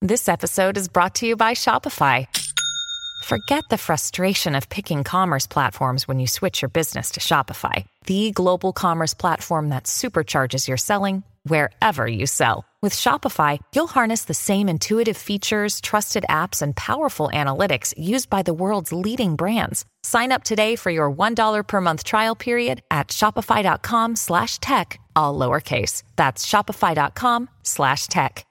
This episode is brought to you by Shopify. Forget the frustration of picking commerce platforms when you switch your business to Shopify, the global commerce platform that supercharges your selling wherever you sell. With Shopify, you'll harness the same intuitive features, trusted apps, and powerful analytics used by the world's leading brands. Sign up today for your $1 per month trial period at shopify.com/tech, all lowercase. That's shopify.com/tech.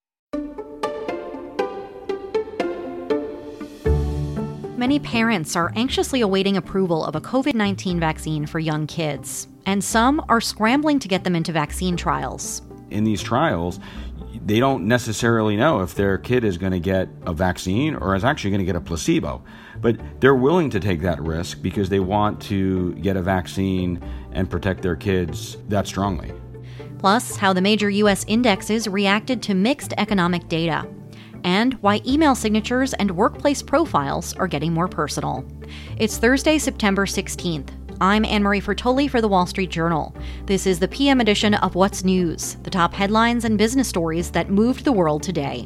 Many parents are anxiously awaiting approval of a COVID-19 vaccine for young kids, and some are scrambling to get them into vaccine trials. In these trials, they don't necessarily know if their kid is going to get a vaccine or is actually going to get a placebo. But they're willing to take that risk because they want to get a vaccine and protect their kids that strongly. Plus, how the major U.S. indexes reacted to mixed economic data, and why email signatures and workplace profiles are getting more personal. It's Thursday, September 16th. I'm Anne-Marie Fertoli for The Wall Street Journal. This is the PM edition of What's News, the top headlines and business stories that moved the world today.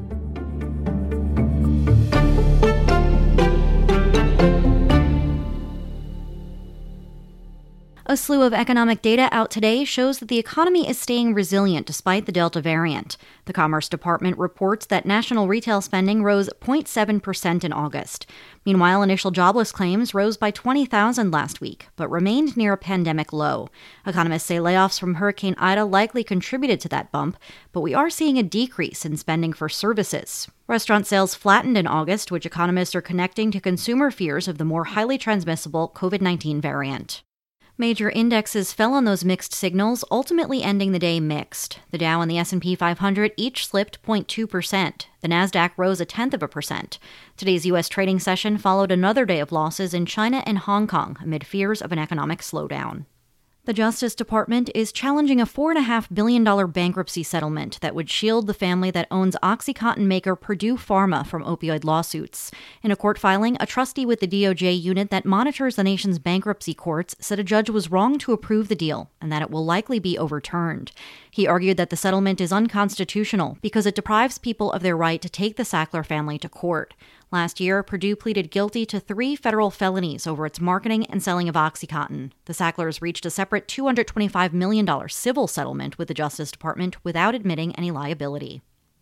A slew of economic data out today shows that the economy is staying resilient despite the Delta variant. The Commerce Department reports that national retail spending rose 0.7% in August. Meanwhile, initial jobless claims rose by 20,000 last week, but remained near a pandemic low. Economists say layoffs from Hurricane Ida likely contributed to that bump, but we are seeing a decrease in spending for services. Restaurant sales flattened in August, which economists are connecting to consumer fears of the more highly transmissible COVID-19 variant. Major indexes fell on those mixed signals, ultimately ending the day mixed. The Dow and the S&P 500 each slipped 0.2%. The Nasdaq rose 0.1%. Today's U.S. trading session followed another day of losses in China and Hong Kong amid fears of an economic slowdown. The Justice Department is challenging a $4.5 billion bankruptcy settlement that would shield the family that owns OxyContin maker Purdue Pharma from opioid lawsuits. In a court filing, a trustee with the DOJ unit that monitors the nation's bankruptcy courts said a judge was wrong to approve the deal and that it will likely be overturned. He argued that the settlement is unconstitutional because it deprives people of their right to take the Sackler family to court. Last year, Purdue pleaded guilty to 3 federal felonies over its marketing and selling of OxyContin. The Sacklers reached a separate $225 million civil settlement with the Justice Department without admitting any liability.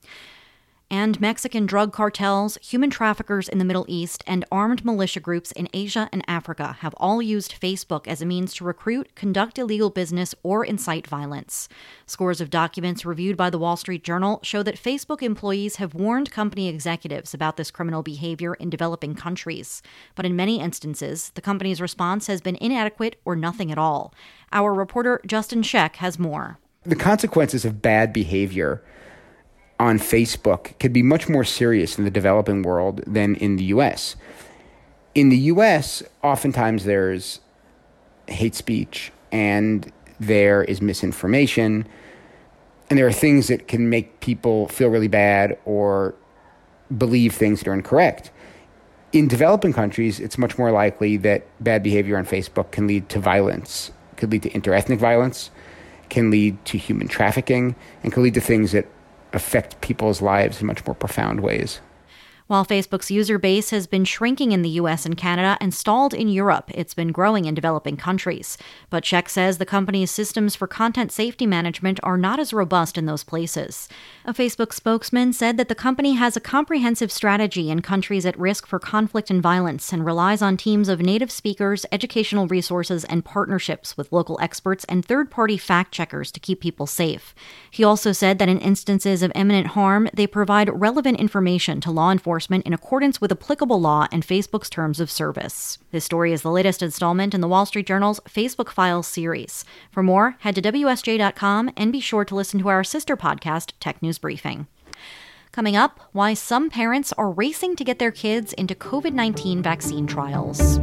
And Mexican drug cartels, human traffickers in the Middle East, and armed militia groups in Asia and Africa have all used Facebook as a means to recruit, conduct illegal business, or incite violence. Scores of documents reviewed by the Wall Street Journal show that Facebook employees have warned company executives about this criminal behavior in developing countries. But in many instances, the company's response has been inadequate or nothing at all. Our reporter Justin Sheck has more. The consequences of bad behavior on Facebook could be much more serious in the developing world than in the U.S. In the U.S., oftentimes there's hate speech and there is misinformation and there are things that can make people feel really bad or believe things that are incorrect. In developing countries, it's much more likely that bad behavior on Facebook can lead to violence, could lead to interethnic violence, can lead to human trafficking, and can lead to things that affect people's lives in much more profound ways. While Facebook's user base has been shrinking in the U.S. and Canada and stalled in Europe, it's been growing in developing countries. But Sheck says the company's systems for content safety management are not as robust in those places. A Facebook spokesman said that the company has a comprehensive strategy in countries at risk for conflict and violence and relies on teams of native speakers, educational resources, and partnerships with local experts and third-party fact-checkers to keep people safe. He also said that in instances of imminent harm, they provide relevant information to law enforcement in accordance with applicable law and Facebook's terms of service. This story is the latest installment in the Wall Street Journal's Facebook Files series. For more, head to WSJ.com and be sure to listen to our sister podcast, Tech News Briefing. Coming up, why some parents are racing to get their kids into COVID-19 vaccine trials.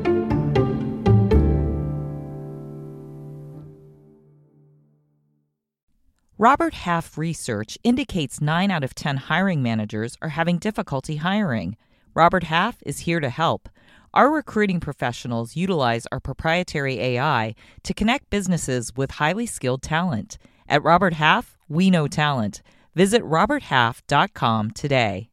Robert Half research indicates 9 out of 10 hiring managers are having difficulty hiring. Robert Half is here to help. Our recruiting professionals utilize our proprietary AI to connect businesses with highly skilled talent. At Robert Half, we know talent. Visit roberthalf.com today.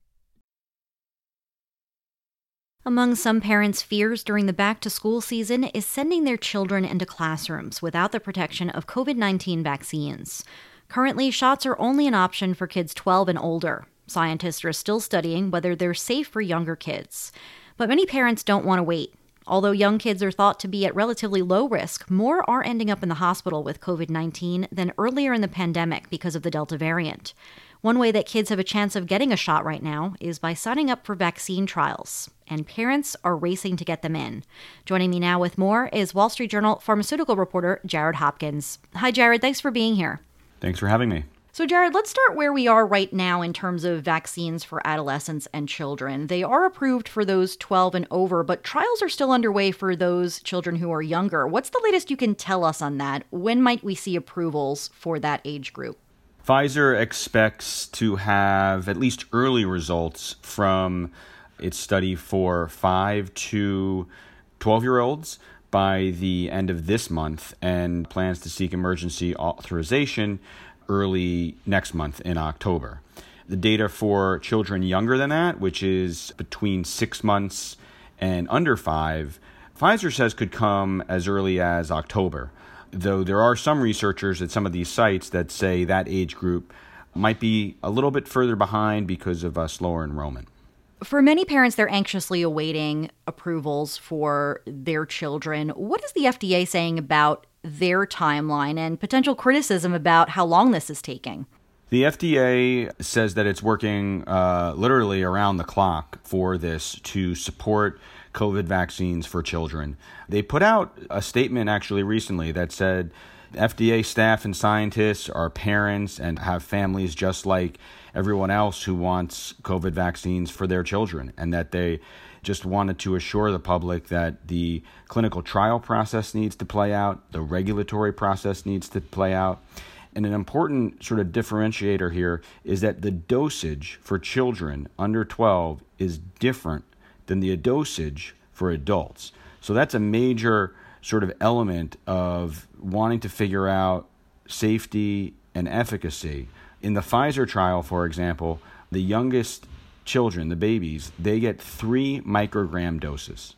Among some parents' fears during the back-to-school season is sending their children into classrooms without the protection of COVID-19 vaccines. Currently, shots are only an option for kids 12 and older. Scientists are still studying whether they're safe for younger kids. But many parents don't want to wait. Although young kids are thought to be at relatively low risk, more are ending up in the hospital with COVID-19 than earlier in the pandemic because of the Delta variant. One way that kids have a chance of getting a shot right now is by signing up for vaccine trials, and parents are racing to get them in. Joining me now with more is Wall Street Journal pharmaceutical reporter Jared Hopkins. Hi, Jared. Thanks for being here. Thanks for having me. So, Jared, let's start where we are right now in terms of vaccines for adolescents and children. They are approved for those 12 and over, but trials are still underway for those children who are younger. What's the latest you can tell us on that? When might we see approvals for that age group? Pfizer expects to have at least early results from its study for 5 to 12-year-olds by the end of this month and plans to seek emergency authorization early next month in October. The data for children younger than that, which is between 6 months and under 5, Pfizer says could come as early as October, though there are some researchers at some of these sites that say that age group might be a little bit further behind because of slower enrollment. For many parents, they're anxiously awaiting approvals for their children. What is the FDA saying about their timeline and potential criticism about how long this is taking? The FDA says that it's working literally around the clock for this to support COVID vaccines for children. They put out a statement actually recently that said FDA staff and scientists are parents and have families just like everyone else who wants COVID vaccines for their children, and that they just wanted to assure the public that the clinical trial process needs to play out, the regulatory process needs to play out. And an important sort of differentiator here is that the dosage for children under 12 is different than the dosage for adults. So that's a major sort of element of wanting to figure out safety and efficacy. In the Pfizer trial, for example, the youngest children, the babies, they get 3 microgram doses.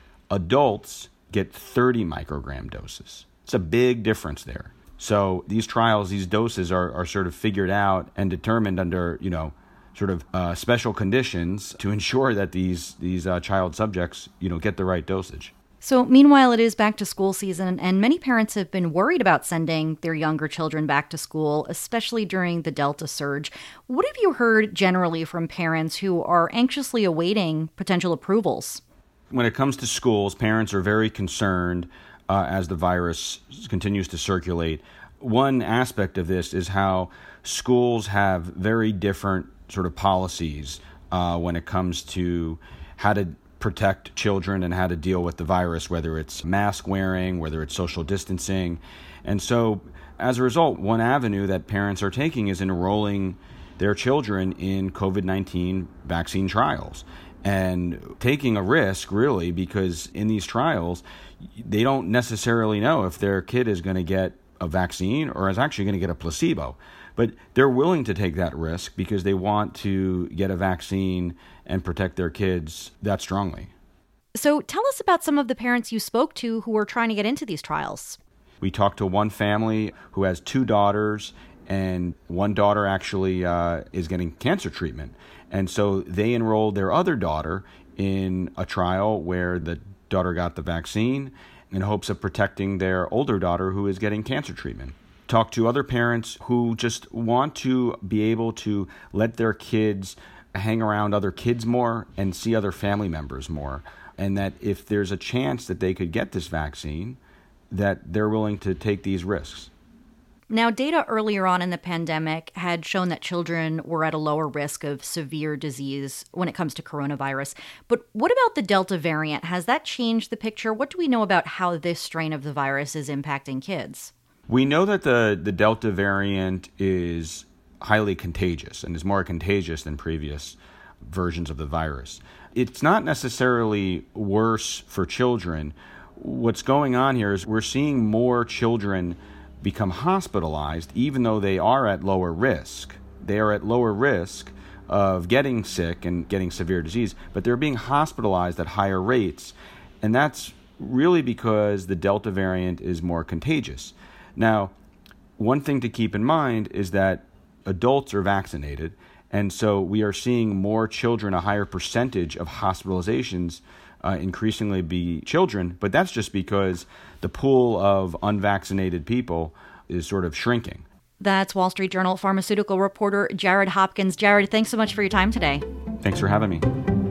Adults get 30 microgram doses. It's a big difference there. So these trials, these doses are sort of figured out and determined under, sort of special conditions to ensure that these child subjects, get the right dosage. So meanwhile, it is back to school season, and many parents have been worried about sending their younger children back to school, especially during the Delta surge. What have you heard generally from parents who are anxiously awaiting potential approvals? When it comes to schools, parents are very concerned as the virus continues to circulate. One aspect of this is how schools have very different sort of policies when it comes to how to protect children and how to deal with the virus, whether it's mask wearing, whether it's social distancing. And so as a result, one avenue that parents are taking is enrolling their children in COVID-19 vaccine trials and taking a risk, really, because in these trials, they don't necessarily know if their kid is going to get a vaccine or is actually going to get a placebo. But they're willing to take that risk because they want to get a vaccine and protect their kids that strongly. So tell us about some of the parents you spoke to who were trying to get into these trials. We talked to one family who has 2 daughters, and one daughter actually is getting cancer treatment. And so they enrolled their other daughter in a trial where the daughter got the vaccine in hopes of protecting their older daughter who is getting cancer treatment. Talk to other parents who just want to be able to let their kids hang around other kids more and see other family members more. And that if there's a chance that they could get this vaccine, that they're willing to take these risks. Now, data earlier on in the pandemic had shown that children were at a lower risk of severe disease when it comes to coronavirus. But what about the Delta variant? Has that changed the picture? What do we know about how this strain of the virus is impacting kids? We know that the Delta variant is highly contagious and is more contagious than previous versions of the virus. It's not necessarily worse for children. What's going on here is we're seeing more children become hospitalized, even though they are at lower risk. they are at lower risk of getting sick and getting severe disease, but they're being hospitalized at higher rates. And that's really because the Delta variant is more contagious. Now, one thing to keep in mind is that adults are vaccinated, and so we are seeing more children, a higher percentage of hospitalizations increasingly be children, but that's just because the pool of unvaccinated people is sort of shrinking. That's Wall Street Journal pharmaceutical reporter Jared Hopkins. Jared, thanks so much for your time today. Thanks for having me.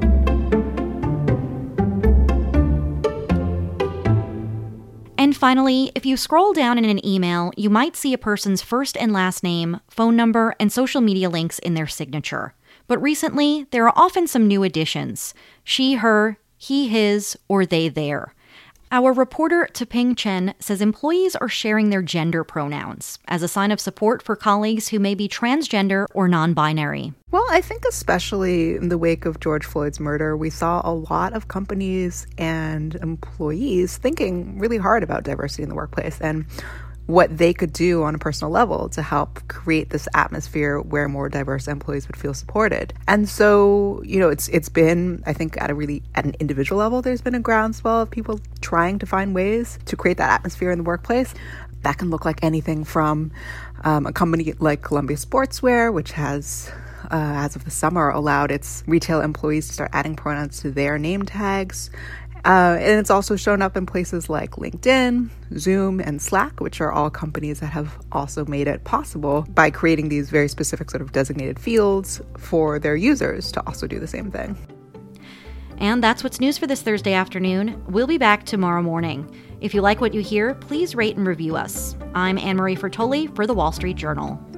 And finally, if you scroll down in an email, you might see a person's first and last name, phone number, and social media links in their signature. But recently, there are often some new additions: she, her, he, his, or they, their. Our reporter Taping Chen says employees are sharing their gender pronouns as a sign of support for colleagues who may be transgender or non-binary. Well, I think especially in the wake of George Floyd's murder, we saw a lot of companies and employees thinking really hard about diversity in the workplace and what they could do on a personal level to help create this atmosphere where more diverse employees would feel supported. And so, it's been, I think, at an individual level, there's been a groundswell of people trying to find ways to create that atmosphere in the workplace. That can look like anything from a company like Columbia Sportswear, which has, as of the summer, allowed its retail employees to start adding pronouns to their name tags. And it's also shown up in places like LinkedIn, Zoom, and Slack, which are all companies that have also made it possible by creating these very specific sort of designated fields for their users to also do the same thing. And that's what's news for this Thursday afternoon. We'll be back tomorrow morning. If you like what you hear, please rate and review us. I'm Anne-Marie Fertoli for The Wall Street Journal.